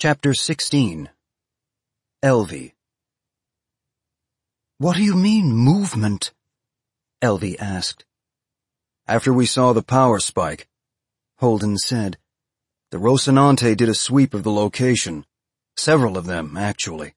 Chapter 16. Elvie. "What do you mean, movement?" Elvie asked. "After we saw the power spike," Holden said, "the Rocinante did a sweep of the location. Several of them, actually."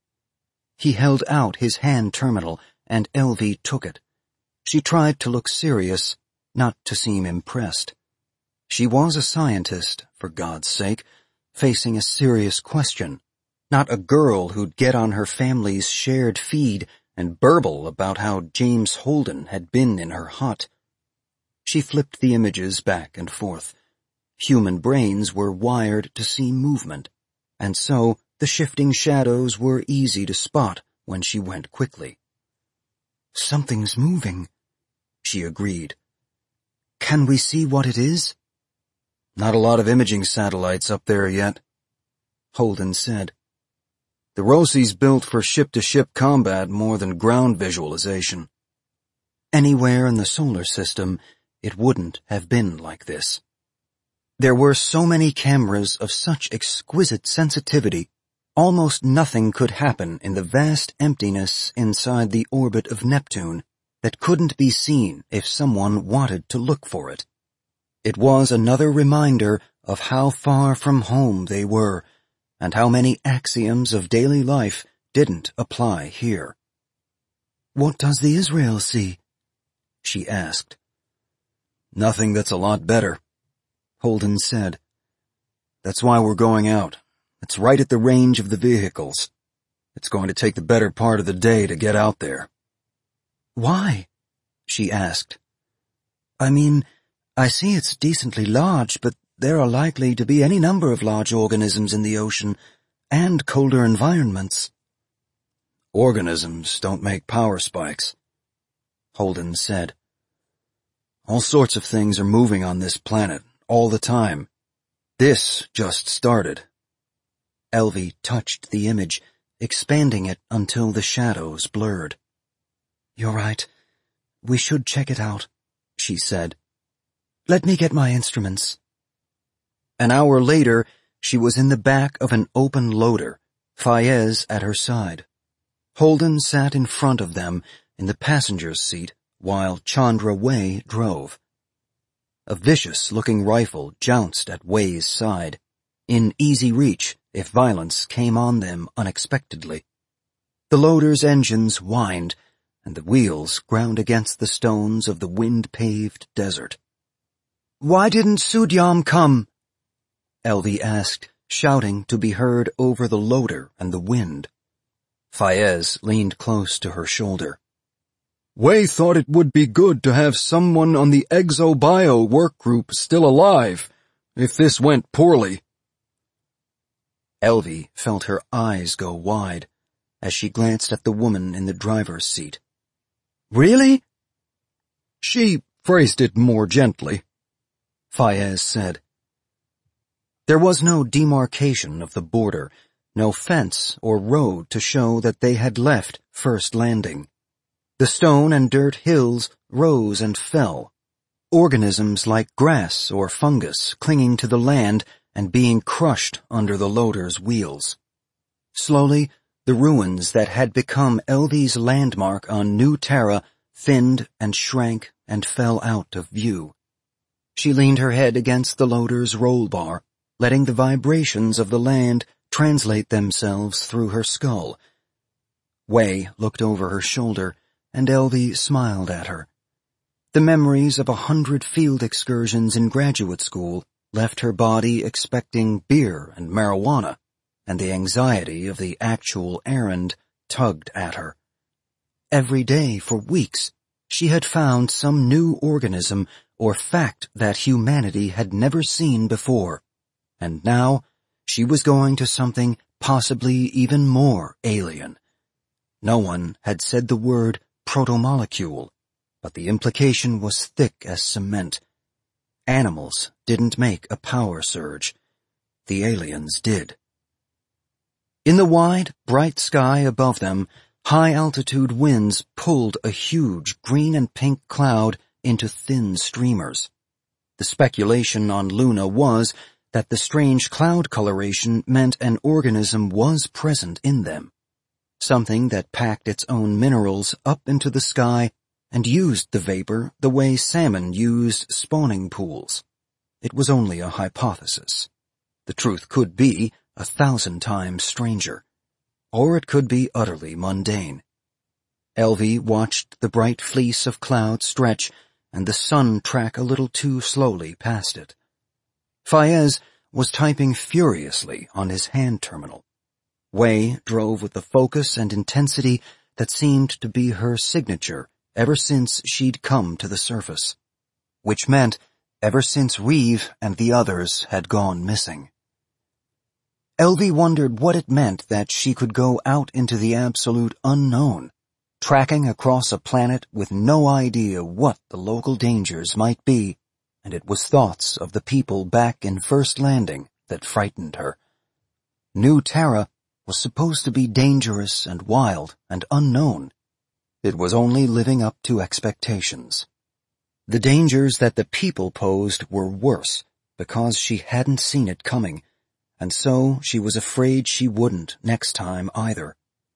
He held out his hand terminal, and Elvie took it. She tried to look serious, not to seem impressed. She was a scientist, for God's sake, facing a serious question, not a girl who'd get on her family's shared feed and burble about how James Holden had been in her hut. She flipped the images back and forth. Human brains were wired to see movement, and so the shifting shadows were easy to spot when she went quickly. "Something's moving," she agreed. "Can we see what it is?" "Not a lot of imaging satellites up there yet," Holden said. "The Rocy's built for ship-to-ship combat more than ground visualization." Anywhere in the solar system, it wouldn't have been like this. There were so many cameras of such exquisite sensitivity, almost nothing could happen in the vast emptiness inside the orbit of Neptune that couldn't be seen if someone wanted to look for it. It was another reminder of how far from home they were, and how many axioms of daily life didn't apply here. "What does the Israel see?" she asked. "Nothing that's a lot better," Holden said. "That's why we're going out. It's right at the range of the vehicles. It's going to take the better part of the day to get out there." "Why?" she asked. "I mean, I see it's decently large, but there are likely to be any number of large organisms in the ocean, and colder environments." "Organisms don't make power spikes," Holden said. "All sorts of things are moving on this planet, all the time. This just started." Elvie touched the image, expanding it until the shadows blurred. "You're right. We should check it out," she said. "Let me get my instruments." An hour later, she was in the back of an open loader, Fayez at her side. Holden sat in front of them in the passenger's seat while Chandra Way drove. A vicious-looking rifle jounced at Way's side, in easy reach if violence came on them unexpectedly. The loader's engines whined, and the wheels ground against the stones of the wind-paved desert. "Why didn't Sudyam come?" Elvie asked, shouting to be heard over the loader and the wind. Fayez leaned close to her shoulder. "Way thought it would be good to have someone on the ExoBio work group still alive, if this went poorly." Elvie felt her eyes go wide as she glanced at the woman in the driver's seat. "Really?" "She phrased it more gently," Fayez said. There was no demarcation of the border, no fence or road to show that they had left First Landing. The stone and dirt hills rose and fell, organisms like grass or fungus clinging to the land and being crushed under the loader's wheels. Slowly, the ruins that had become Elvie's landmark on New Terra thinned and shrank and fell out of view. She leaned her head against the loader's roll bar, letting the vibrations of the land translate themselves through her skull. Way looked over her shoulder, and Elvie smiled at her. The memories of 100 field excursions in graduate school left her body expecting beer and marijuana, and the anxiety of the actual errand tugged at her. Every day for weeks, she had found some new organism or fact that humanity had never seen before, and now she was going to something possibly even more alien. No one had said the word protomolecule, but the implication was thick as cement. Animals didn't make a power surge. The aliens did. In the wide, bright sky above them, high-altitude winds pulled a huge green and pink cloud into thin streamers. The speculation on Luna was that the strange cloud coloration meant an organism was present in them, something that packed its own minerals up into the sky and used the vapor the way salmon used spawning pools. It was only a hypothesis. The truth could be 1,000 times stranger, or it could be utterly mundane. Elvie watched the bright fleece of cloud stretch and the sun track a little too slowly past it. Faiez was typing furiously on his hand terminal. Wei drove with the focus and intensity that seemed to be her signature ever since she'd come to the surface, which meant ever since Reeve and the others had gone missing. Elvie wondered what it meant that she could go out into the absolute unknown, tracking across a planet with no idea what the local dangers might be, and it was thoughts of the people back in First Landing that frightened her. New Terra was supposed to be dangerous and wild and unknown. It was only living up to expectations. The dangers that the people posed were worse because she hadn't seen it coming, and so she was afraid she wouldn't next time either.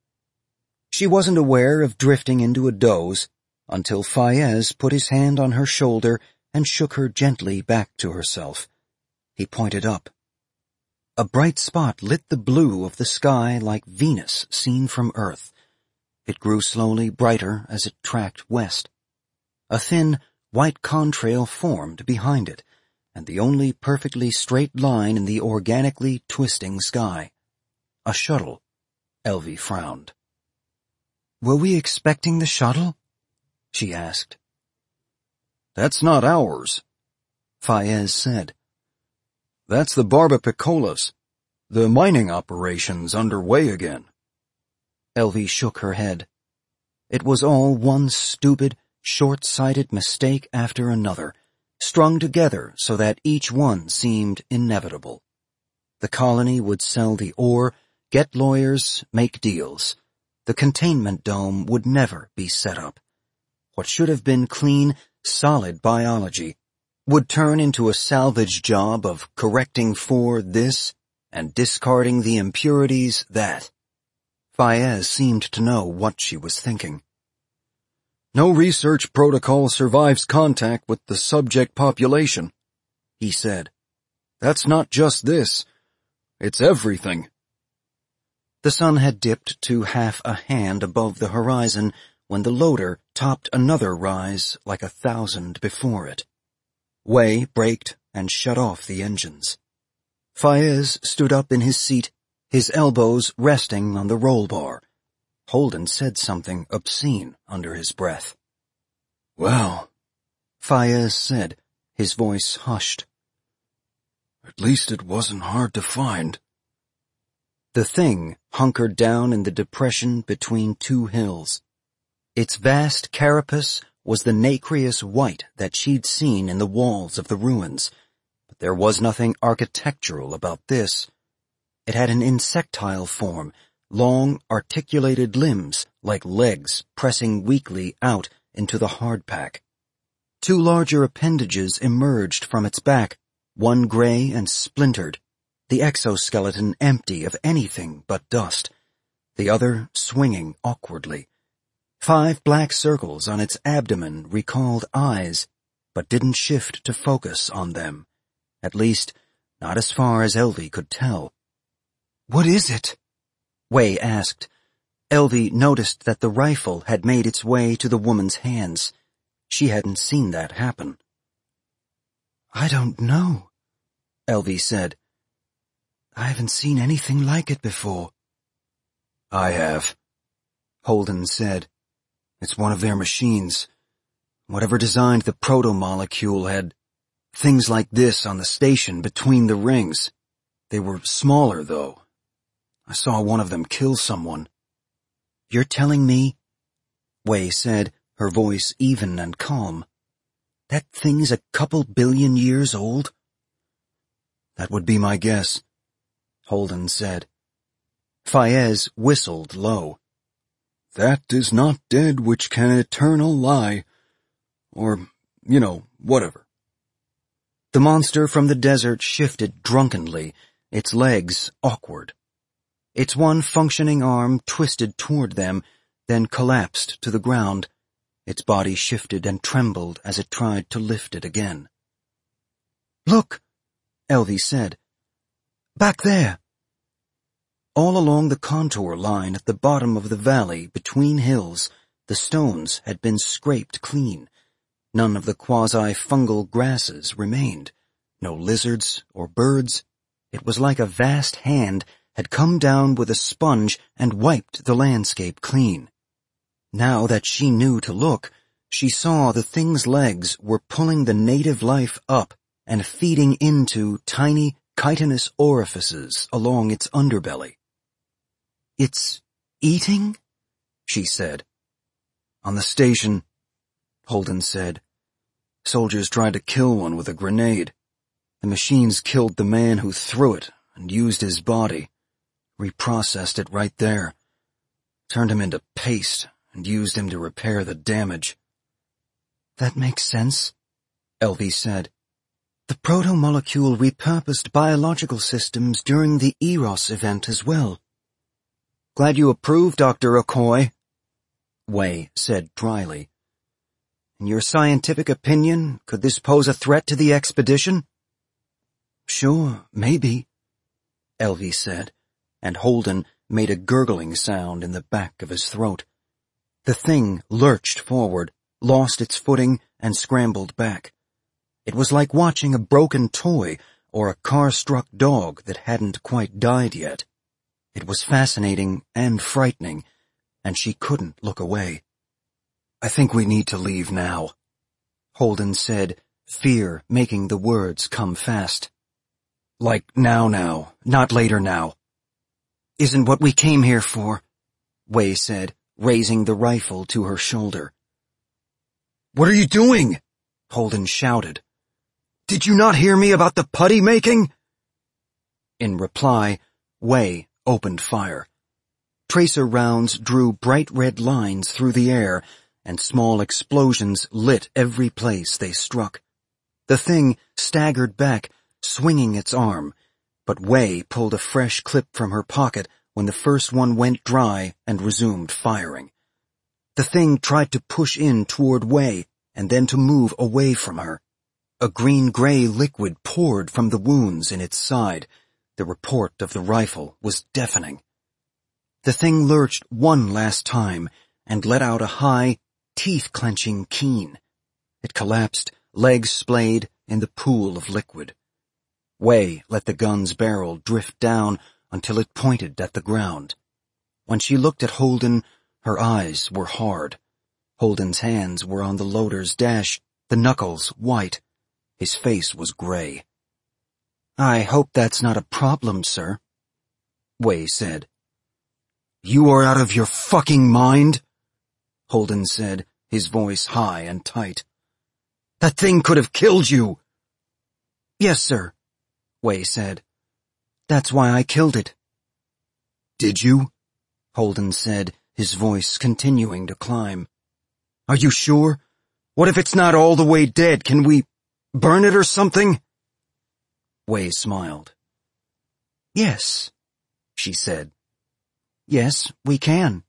She wasn't aware of drifting into a doze until Faiez put his hand on her shoulder and shook her gently back to herself. He pointed up. A bright spot lit the blue of the sky like Venus seen from Earth. It grew slowly brighter as it tracked west. A thin, white contrail formed behind it, and the only perfectly straight line in the organically twisting sky. A shuttle. Elvie frowned. "Were we expecting the shuttle?" she asked. "That's not ours," Faiez said. "That's the Barba Piccola's. The mining operation's underway again." Elvie shook her head. It was all one stupid, short-sighted mistake after another, strung together so that each one seemed inevitable. The colony would sell the ore, get lawyers, make deals. The containment dome would never be set up. What should have been clean, solid biology would turn into a salvage job of correcting for this and discarding the impurities that. Faiez seemed to know what she was thinking. "No research protocol survives contact with the subject population," he said. "That's not just this. It's everything." The sun had dipped to half a hand above the horizon when the loader topped another rise like 1,000 before it. Wei braked and shut off the engines. Faiez stood up in his seat, his elbows resting on the roll bar. Holden said something obscene under his breath. "Well," Faiez said, his voice hushed. "At least it wasn't hard to find." The thing hunkered down in the depression between two hills. Its vast carapace was the nacreous white that she'd seen in the walls of the ruins, but there was nothing architectural about this. It had an insectile form, long, articulated limbs like legs pressing weakly out into the hardpack. Two larger appendages emerged from its back, one gray and splintered, the exoskeleton empty of anything but dust, the other swinging awkwardly. 5 black circles on its abdomen recalled eyes, but didn't shift to focus on them, at least not as far as Elvie could tell. "What is it?" Wei asked. Elvie noticed that the rifle had made its way to the woman's hands. She hadn't seen that happen. "I don't know," Elvie said. "I haven't seen anything like it before." "I have," Holden said. "It's one of their machines. Whatever designed the proto-molecule had things like this on the station between the rings. They were smaller, though. I saw one of them kill someone." "You're telling me," Wei said, her voice even and calm, "that thing's a couple billion years old?" "That would be my guess," Holden said. Faiez whistled low. "That is not dead which can eternal lie. Or, whatever." The monster from the desert shifted drunkenly, its legs awkward. Its one functioning arm twisted toward them, then collapsed to the ground. Its body shifted and trembled as it tried to lift it again. "Look," Elvie said. "Back there." All along the contour line at the bottom of the valley between hills, the stones had been scraped clean. None of the quasi-fungal grasses remained. No lizards or birds. It was like a vast hand had come down with a sponge and wiped the landscape clean. Now that she knew to look, she saw the thing's legs were pulling the native life up and feeding into tiny, chitinous orifices along its underbelly. "It's eating?" she said. "On the station," Holden said. "Soldiers tried to kill one with a grenade. The machines killed the man who threw it and used his body. Reprocessed it right there. Turned him into paste and used him to repair the damage." "That makes sense," Elvie said. "The proto-molecule repurposed biological systems during the Eros event as well." "Glad you approve, Dr. Okoye," Wei said dryly. "In your scientific opinion, could this pose a threat to the expedition?" "Sure, maybe," Elvie said, and Holden made a gurgling sound in the back of his throat. The thing lurched forward, lost its footing, and scrambled back. It was like watching a broken toy or a car-struck dog that hadn't quite died yet. It was fascinating and frightening, and she couldn't look away. "I think we need to leave now," Holden said, fear making the words come fast. "Like now, not later now." "Isn't what we came here for," Wei said, raising the rifle to her shoulder. "What are you doing?" Holden shouted. "Did you not hear me about the putty making?" In reply, Wei opened fire. Tracer rounds drew bright red lines through the air, and small explosions lit every place they struck. The thing staggered back, swinging its arm, but Wei pulled a fresh clip from her pocket when the first one went dry and resumed firing. The thing tried to push in toward Wei and then to move away from her. A green-gray liquid poured from the wounds in its side. The report of the rifle was deafening. The thing lurched one last time and let out a high, teeth-clenching keen. It collapsed, legs splayed, in the pool of liquid. Wei let the gun's barrel drift down until it pointed at the ground. When she looked at Holden, her eyes were hard. Holden's hands were on the loader's dash, the knuckles white. His face was gray. "I hope that's not a problem, sir," Wei said. "You are out of your fucking mind?" Holden said, his voice high and tight. "That thing could have killed you." "Yes, sir," Wei said. "That's why I killed it." "Did you?" Holden said, his voice continuing to climb. "Are you sure? What if it's not all the way dead? Can we burn it or something?" Wei smiled. "Yes," she said. "Yes, we can."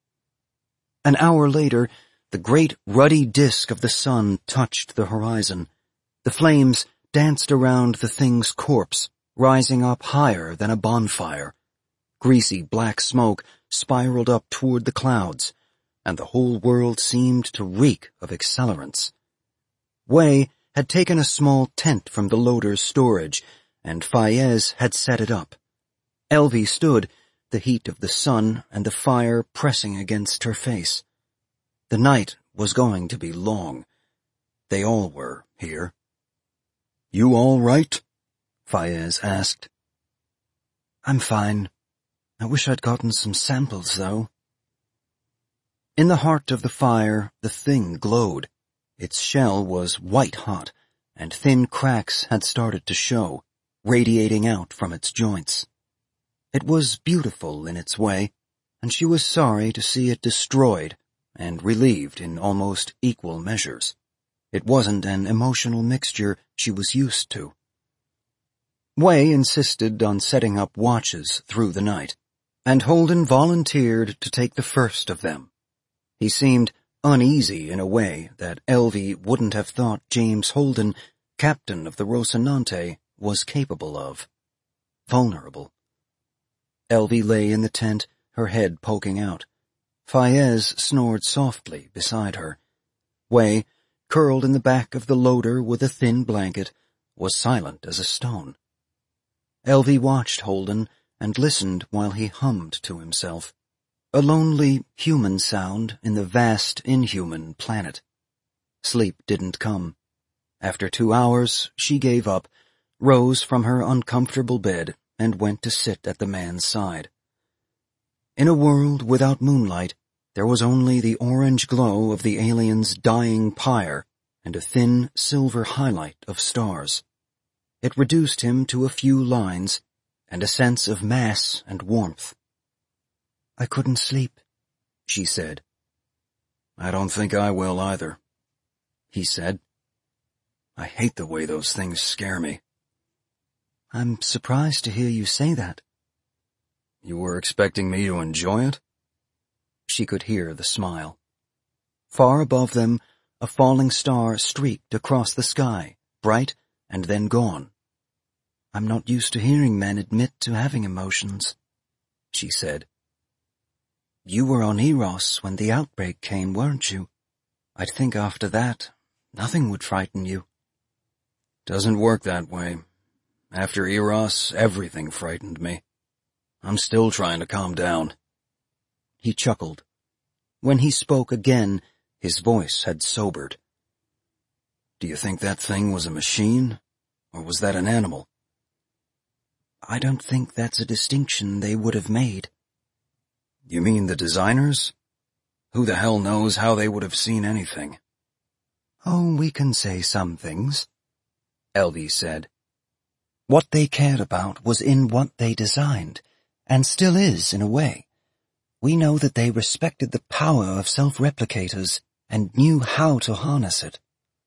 An hour later, the great ruddy disk of the sun touched the horizon. The flames danced around the thing's corpse, rising up higher than a bonfire. Greasy black smoke spiraled up toward the clouds, and the whole world seemed to reek of accelerants. Wei had taken a small tent from the loader's storage, and Fayez had set it up. Elvie stood, the heat of the sun and the fire pressing against her face. The night was going to be long. They all were here. "You all right?" Fayez asked. "I'm fine. I wish I'd gotten some samples, though." In the heart of the fire, the thing glowed. Its shell was white-hot, and thin cracks had started to show, radiating out from its joints. It was beautiful in its way, and she was sorry to see it destroyed and relieved in almost equal measures. It wasn't an emotional mixture she was used to. Wei insisted on setting up watches through the night, and Holden volunteered to take the first of them. He seemed uneasy in a way that Elvie wouldn't have thought James Holden, captain of the Rocinante, was capable of. Vulnerable. Elvie lay in the tent, her head poking out. Fayez snored softly beside her. Wei, curled in the back of the loader with a thin blanket, was silent as a stone. Elvie watched Holden and listened while he hummed to himself. A lonely human sound in the vast inhuman planet. Sleep didn't come. After 2 hours, she gave up, rose from her uncomfortable bed, and went to sit at the man's side. In a world without moonlight, there was only the orange glow of the alien's dying pyre and a thin silver highlight of stars. It reduced him to a few lines and a sense of mass and warmth. "I couldn't sleep," she said. "I don't think I will either," he said. "I hate the way those things scare me." "I'm surprised to hear you say that." "You were expecting me to enjoy it?" She could hear the smile. Far above them, a falling star streaked across the sky, bright and then gone. "I'm not used to hearing men admit to having emotions," she said. "You were on Eros when the outbreak came, weren't you? I'd think after that, nothing would frighten you." "Doesn't work that way. After Eros, everything frightened me. I'm still trying to calm down." He chuckled. When he spoke again, his voice had sobered. "Do you think that thing was a machine, or was that an animal?" "I don't think that's a distinction they would have made." "You mean the designers? Who the hell knows how they would have seen anything?" "Oh, we can say some things," Elvie said. What they cared about was in what they designed, and still is in a way. We know that they respected the power of self-replicators and knew how to harness it.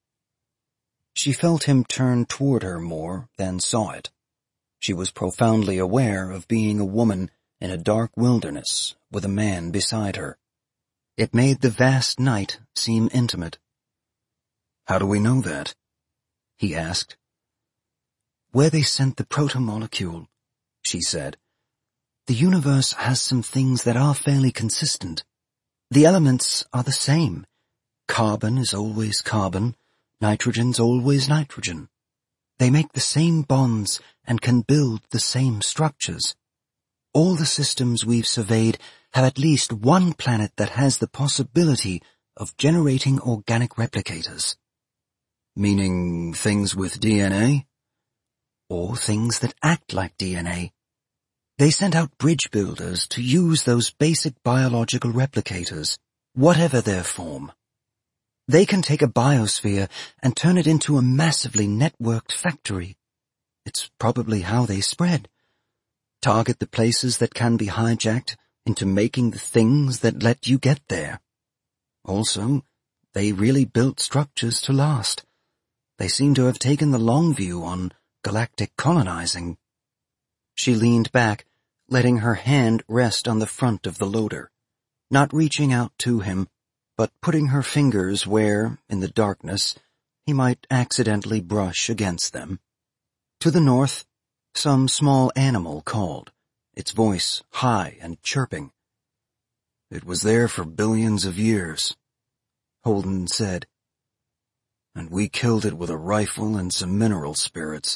She felt him turn toward her more than saw it. She was profoundly aware of being a woman in a dark wilderness with a man beside her. It made the vast night seem intimate. "How do we know that?" he asked. "Where they sent the protomolecule," she said. "The universe has some things that are fairly consistent. The elements are the same. Carbon is always carbon, nitrogen's always nitrogen. They make the same bonds and can build the same structures. All the systems we've surveyed have at least one planet that has the possibility of generating organic replicators." "Meaning things with DNA?" "Or things that act like DNA. They sent out bridge builders to use those basic biological replicators, whatever their form. They can take a biosphere and turn it into a massively networked factory. It's probably how they spread. Target the places that can be hijacked into making the things that let you get there. Also, they really built structures to last. They seem to have taken the long view on galactic colonizing." She leaned back, letting her hand rest on the front of the loader, not reaching out to him, but putting her fingers where, in the darkness, he might accidentally brush against them. To the north, some small animal called, its voice high and chirping. "It was there for billions of years," Holden said. "And we killed it with a rifle and some mineral spirits."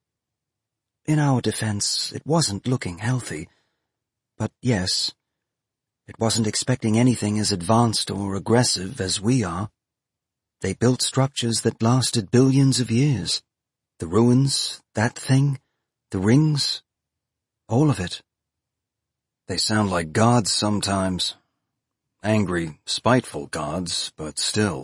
In our defense, it wasn't looking healthy. But yes, it wasn't expecting anything as advanced or aggressive as we are. They built structures that lasted billions of years. The ruins, that thing, the rings, all of it. "They sound like gods sometimes. Angry, spiteful gods, but still."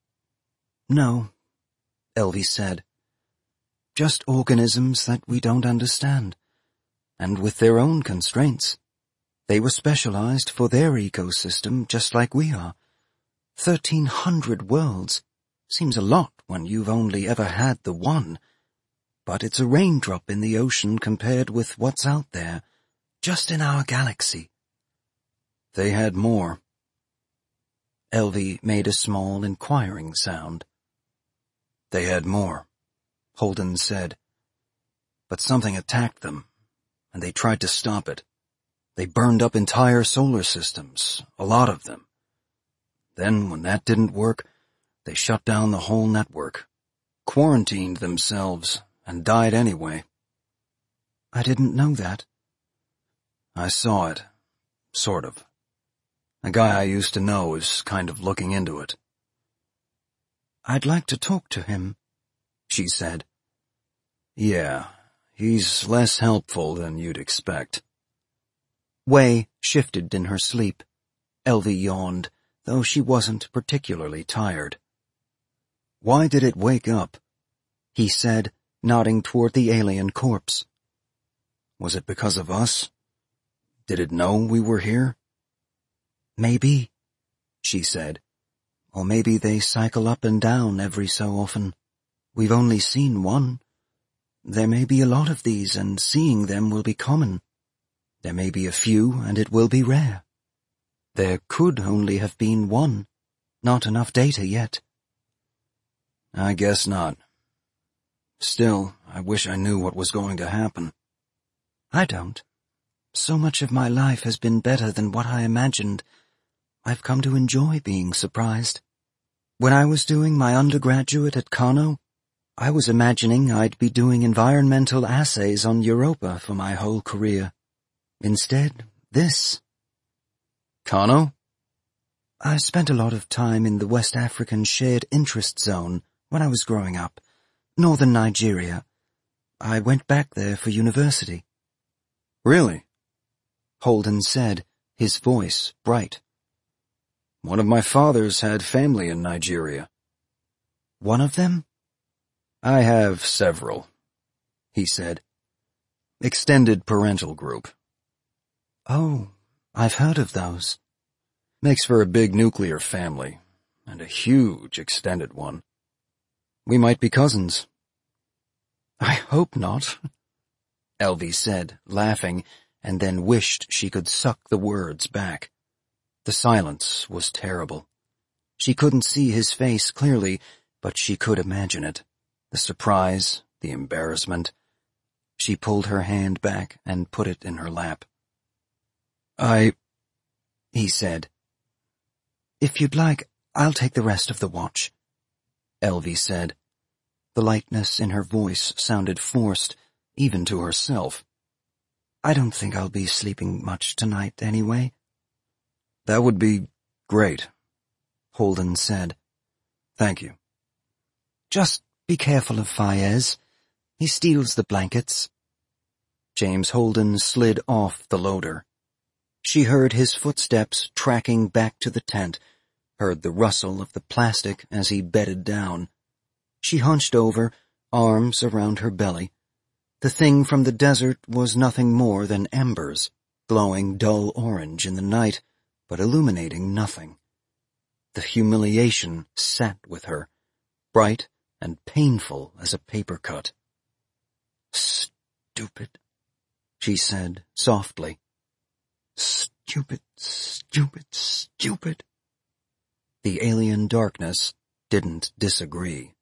"No," Elvie said. "Just organisms that we don't understand, and with their own constraints. They were specialized for their ecosystem just like we are. 1,300 worlds, Seems a lot when you've only ever had the one, but it's a raindrop in the ocean compared with what's out there, just in our galaxy. They had more. Elvie made a small, inquiring sound. They had more, Holden said. But something attacked them, and they tried to stop it. They burned up entire solar systems, a lot of them. Then, when that didn't work, they shut down the whole network, quarantined themselves, and died anyway. I didn't know that. I saw it, sort of. A guy I used to know is kind of looking into it. I'd like to talk to him, she said. Yeah, he's less helpful than you'd expect. Wei shifted in her sleep. Elvie yawned, though she wasn't particularly tired. Why did it wake up? He said, nodding toward the alien corpse. Was it because of us? Did it know we were here? Maybe, she said. Or maybe they cycle up and down every so often. We've only seen one. There may be a lot of these, and seeing them will be common. There may be a few, and it will be rare. There could only have been one. Not enough data yet. I guess not. Still, I wish I knew what was going to happen. I don't. So much of my life has been better than what I imagined. I've come to enjoy being surprised. When I was doing my undergraduate at Kano, I was imagining I'd be doing environmental assays on Europa for my whole career. Instead, this. Kano? I spent a lot of time in the West African Shared Interest Zone when I was growing up, northern Nigeria. I went back there for university. Really? Holden said, his voice bright. One of my fathers had family in Nigeria. One of them? I have several, he said. Extended parental group. Oh, I've heard of those. Makes for a big nuclear family, and a huge extended one. We might be cousins. I hope not, Elvie said, laughing, and then wished she could suck the words back. The silence was terrible. She couldn't see his face clearly, but she could imagine it. The surprise, the embarrassment. She pulled her hand back and put it in her lap. He said. If you'd like, I'll take the rest of the watch, Elvie said. The lightness in her voice sounded forced, even to herself. I don't think I'll be sleeping much tonight anyway. That would be great, Holden said. Thank you. Just be careful of Fayez. He steals the blankets. James Holden slid off the loader. She heard his footsteps tracking back to the tent, heard the rustle of the plastic as he bedded down. She hunched over, arms around her belly. The thing from the desert was nothing more than embers, glowing dull orange in the night, but illuminating nothing. The humiliation sat with her, bright and painful as a paper cut. Stupid, she said softly. Stupid, stupid, stupid. The alien darkness didn't disagree.